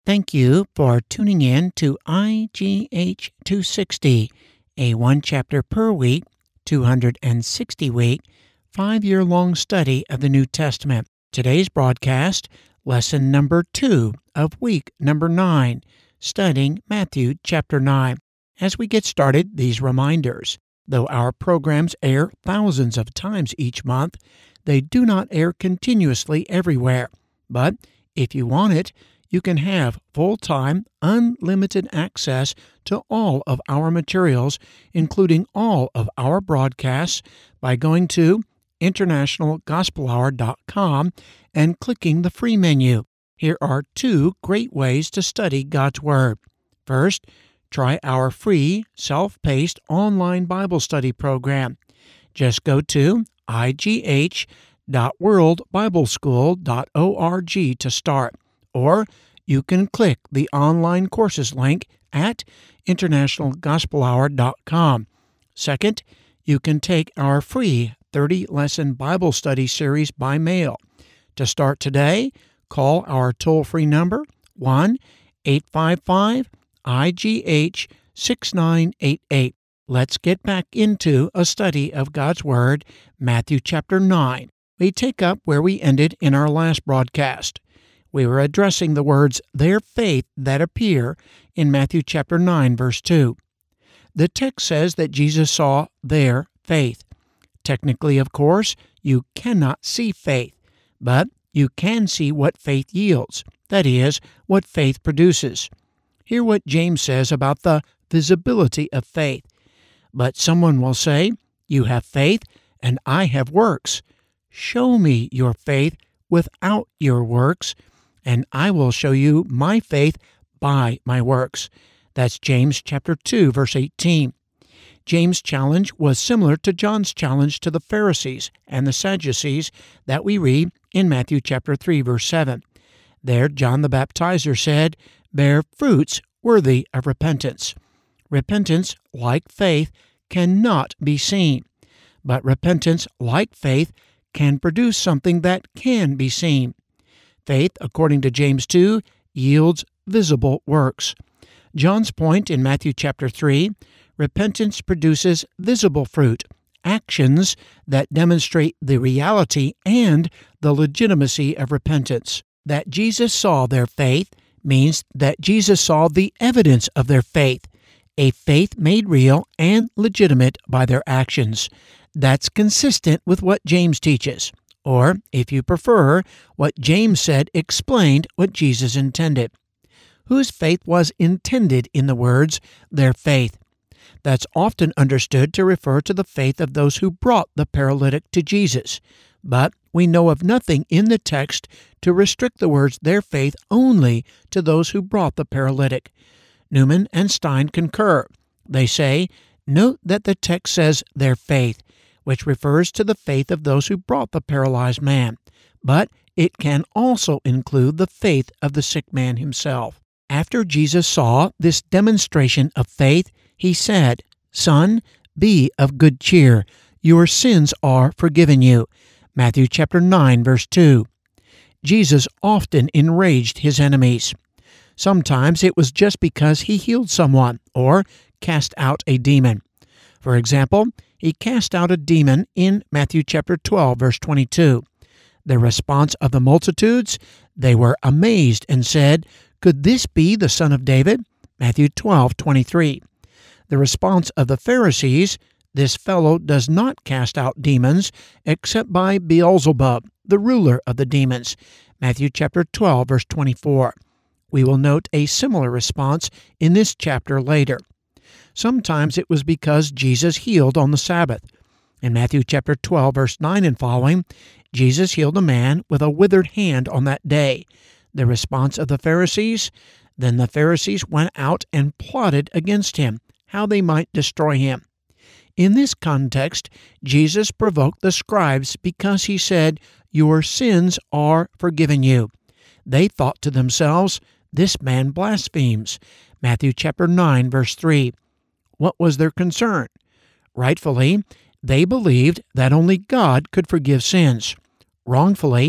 Thank you for tuning in to IGH 260, a one chapter per week, 260 week, 5-year-long study of the New Testament. Today's broadcast, lesson number 2 of week number 9, studying Matthew chapter 9. As we get started, these reminders. Though our programs air thousands of times each month, they do not air continuously everywhere. But if you want it, you can have full-time, unlimited access to all of our materials, including all of our broadcasts, by going to internationalgospelhour.com and clicking the free menu. Here are 2 great ways to study God's Word. First, try our free, self-paced online Bible study program. Just go to igh.worldbibleschool.org to start. Or you can click the online courses link at internationalgospelhour.com. Second, you can take our free 30-lesson Bible study series by mail. To start today, call our toll-free number 1-855-IGH-6988. Let's get back into a study of God's Word, Matthew chapter 9. We take up where we ended in our last broadcast. We were addressing the words, their faith, that appear in Matthew chapter 9, verse 2. The text says that Jesus saw their faith. Technically, of course, you cannot see faith, but you can see what faith yields, that is, what faith produces. Hear what James says about the visibility of faith. But someone will say, you have faith, and I have works. Show me your faith without your works, and I will show you my faith by my works. That's James chapter 2, verse 18. James' challenge was similar to John's challenge to the Pharisees and the Sadducees that we read in Matthew chapter 3, verse 7. There, John the Baptizer said, bear fruits worthy of repentance. Repentance, like faith, cannot be seen, but repentance, like faith, can produce something that can be seen. Faith, according to James 2, yields visible works. John's point in Matthew chapter 3, repentance produces visible fruit, actions that demonstrate the reality and the legitimacy of repentance. That Jesus saw their faith means that Jesus saw the evidence of their faith, a faith made real and legitimate by their actions. That's consistent with what James teaches. Or, if you prefer, what James said explained what Jesus intended. Whose faith was intended in the words, their faith? That's often understood to refer to the faith of those who brought the paralytic to Jesus. But we know of nothing in the text to restrict the words their faith only to those who brought the paralytic. Newman and Stein concur. They say, note that the text says their faith, which refers to the faith of those who brought the paralyzed man, but it can also include the faith of the sick man himself. After Jesus saw this demonstration of faith, he said, Son, be of good cheer. Your sins are forgiven you. Matthew chapter 9, verse 2. Jesus often enraged his enemies. Sometimes it was just because he healed someone or cast out a demon. For example, he cast out a demon in Matthew chapter 12, verse 22. The response of the multitudes, they were amazed and said, could this be the Son of David? Matthew 12, 23. The response of the Pharisees, this fellow does not cast out demons except by Beelzebub, the ruler of the demons. Matthew chapter 12, verse 24. We will note a similar response in this chapter later. Sometimes it was because Jesus healed on the Sabbath. In Matthew chapter 12, verse 9 and following, Jesus healed a man with a withered hand on that day. The response of the Pharisees, then the Pharisees went out and plotted against him, how they might destroy him. In this context, Jesus provoked the scribes because he said, your sins are forgiven you. They thought to themselves, this man blasphemes. Matthew chapter 9, verse 3. What was their concern? Rightfully, they believed that only God could forgive sins. Wrongfully,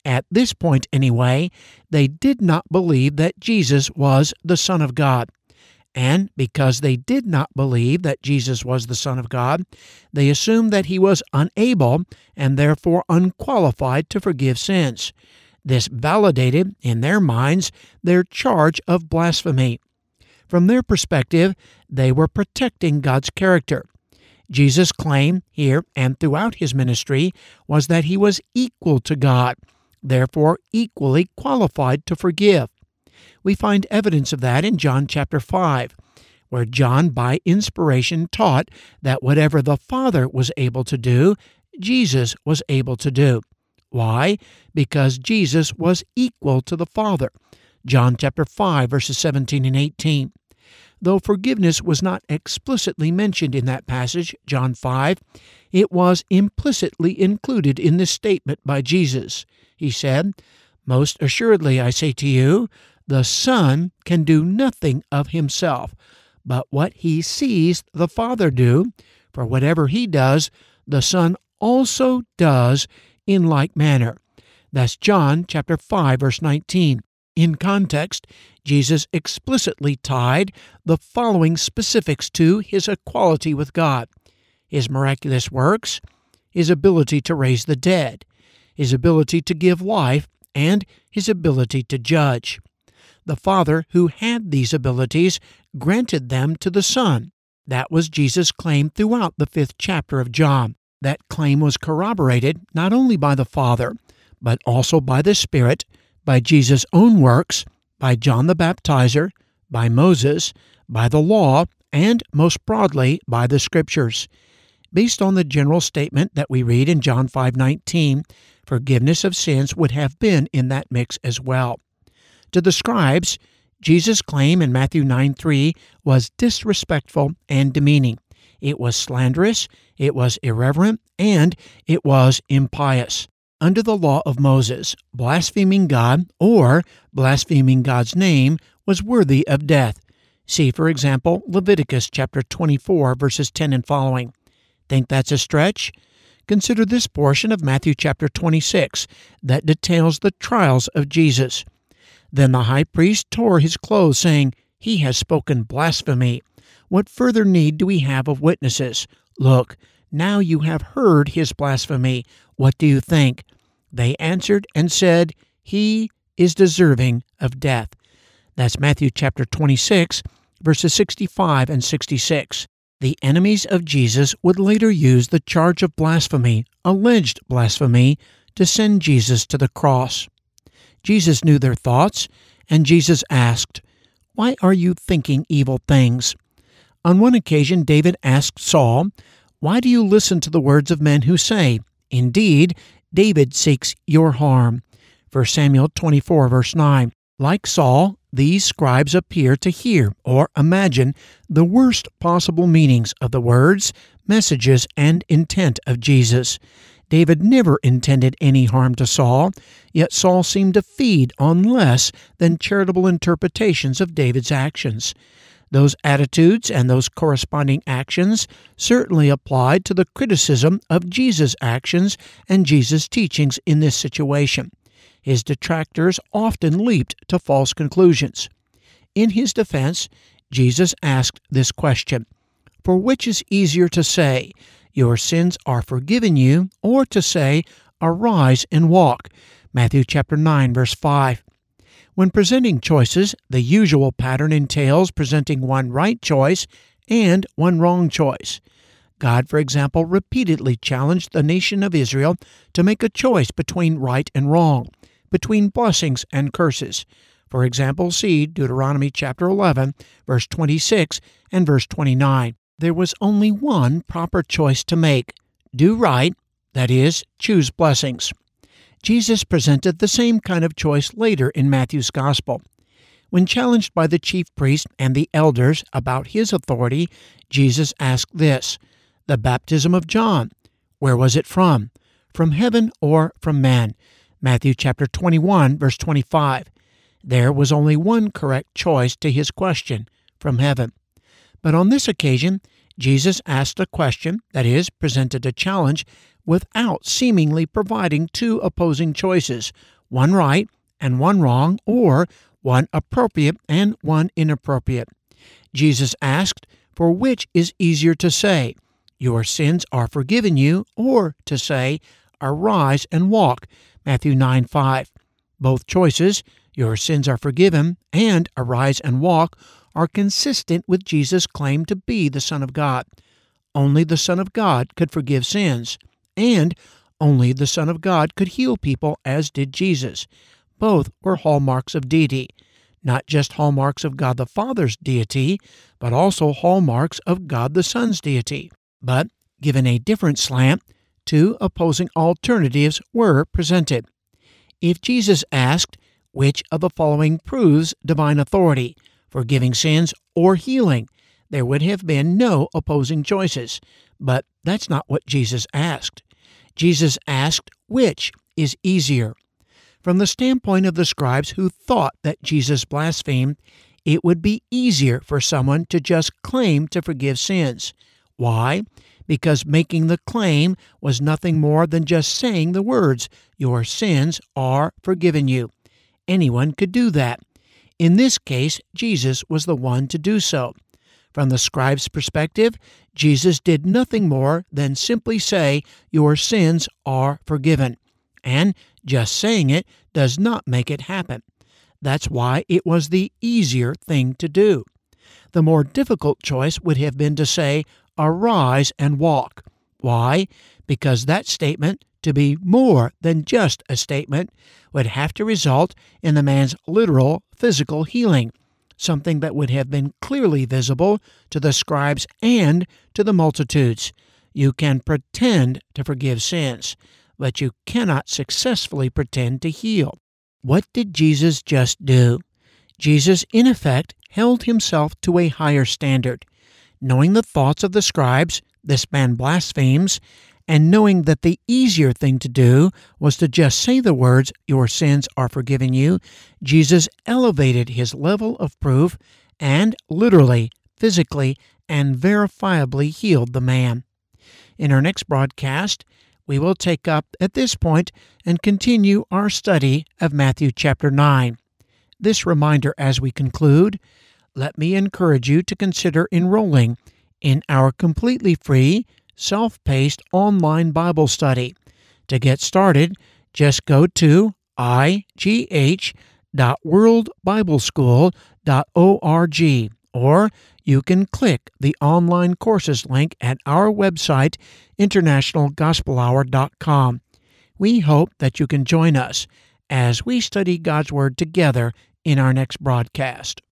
At this point, anyway, they did not believe that Jesus was the Son of God. And because they did not believe that Jesus was the Son of God, they assumed that he was unable and therefore unqualified to forgive sins. This validated, in their minds, their charge of blasphemy. From their perspective, they were protecting God's character. Jesus' claim here and throughout his ministry was that he was equal to God, therefore equally qualified to forgive. We find evidence of that in John chapter 5, where John, by inspiration, taught that whatever the Father was able to do, Jesus was able to do. Why? Because Jesus was equal to the Father. John chapter 5, verses 17 and 18. Though forgiveness was not explicitly mentioned in that passage, John 5, it was implicitly included in this statement by Jesus. He said, "Most assuredly I say to you, the Son can do nothing of himself, but what he sees the Father do, for whatever he does, the Son also does in like manner." That's John chapter 5, verse 19. In context, Jesus explicitly tied the following specifics to his equality with God: his miraculous works, his ability to raise the dead, his ability to give life, and his ability to judge. The Father, who had these abilities, granted them to the Son. That was Jesus' claim throughout the 5th chapter of John. That claim was corroborated not only by the Father, but also by the Spirit, by Jesus' own works, by John the Baptizer, by Moses, by the law, and most broadly by the Scriptures. Based on the general statement that we read in John 5:19, forgiveness of sins would have been in that mix as well. To the scribes, Jesus' claim in Matthew 9:3 was disrespectful and demeaning. It was slanderous, it was irreverent, and it was impious. Under the law of Moses, blaspheming God or blaspheming God's name was worthy of death. See, for example, Leviticus chapter 24, verses 10 and following. Think that's a stretch? Consider this portion of Matthew chapter 26 that details the trials of Jesus. Then the high priest tore his clothes, saying, "He has spoken blasphemy. What further need do we have of witnesses? Look, now you have heard his blasphemy. What do you think?" They answered and said, "He is deserving of death." That's Matthew chapter 26, verses 65 and 66. The enemies of Jesus would later use the charge of blasphemy, alleged blasphemy, to send Jesus to the cross. Jesus knew their thoughts, and Jesus asked, "Why are you thinking evil things?" On one occasion, David asked Saul, "Why do you listen to the words of men who say, 'Indeed, David seeks your harm'?" 1 Samuel 24, verse 9. Like Saul, these scribes appear to hear or imagine the worst possible meanings of the words, messages, and intent of Jesus. David never intended any harm to Saul, yet Saul seemed to feed on less than charitable interpretations of David's actions. Those attitudes and those corresponding actions certainly applied to the criticism of Jesus' actions and Jesus' teachings in this situation. His detractors often leaped to false conclusions. In his defense, Jesus asked this question: "For which is easier to say, 'Your sins are forgiven you,' or to say, 'Arise and walk'?" Matthew chapter 9, verse 5. When presenting choices, the usual pattern entails presenting one right choice and one wrong choice. God, for example, repeatedly challenged the nation of Israel to make a choice between right and wrong, between blessings and curses. For example, see Deuteronomy chapter 11, verse 26 and verse 29. There was only one proper choice to make: do right, that is, choose blessings. Jesus presented the same kind of choice later in Matthew's Gospel. When challenged by the chief priest and the elders about his authority, Jesus asked this: "The baptism of John, where was it from? From heaven or from man?" Matthew chapter 21, verse 25. There was only one correct choice to his question: from heaven. But on this occasion, Jesus asked a question, that is, presented a challenge, without seemingly providing two opposing choices, one right and one wrong, or one appropriate and one inappropriate. Jesus asked, for which is easier to say, your sins are forgiven you, or to say, arise and walk, Matthew 9:5. Both choices, your sins are forgiven and arise and walk, are consistent with Jesus' claim to be the Son of God. Only the Son of God could forgive sins, and only the Son of God could heal people as did Jesus. Both were hallmarks of deity, not just hallmarks of God the Father's deity, but also hallmarks of God the Son's deity. But, given a different slant, two opposing alternatives were presented. If Jesus asked, which of the following proves divine authority, forgiving sins or healing, there would have been no opposing choices. But that's not what Jesus asked. Jesus asked, which is easier? From the standpoint of the scribes who thought that Jesus blasphemed, it would be easier for someone to just claim to forgive sins. Why? Because making the claim was nothing more than just saying the words, your sins are forgiven you. Anyone could do that. In this case, Jesus was the one to do so. From the scribe's perspective, Jesus did nothing more than simply say, your sins are forgiven. And just saying it does not make it happen. That's why it was the easier thing to do. The more difficult choice would have been to say, arise and walk. Why? Because that statement, to be more than just a statement, would have to result in the man's literal physical healing, something that would have been clearly visible to the scribes and to the multitudes. You can pretend to forgive sins, but you cannot successfully pretend to heal. What did Jesus just do? Jesus, in effect, held himself to a higher standard. Knowing the thoughts of the scribes, this man blasphemes, and knowing that the easier thing to do was to just say the words, your sins are forgiven you, Jesus elevated his level of proof and literally, physically, and verifiably healed the man. In our next broadcast, we will take up at this point and continue our study of Matthew chapter 9. This reminder as we conclude, let me encourage you to consider enrolling in our completely free, self-paced online Bible study. To get started, just go to igh.worldbibleschool.org, or you can click the online courses link at our website, internationalgospelhour.com. We hope that you can join us as we study God's Word together in our next broadcast.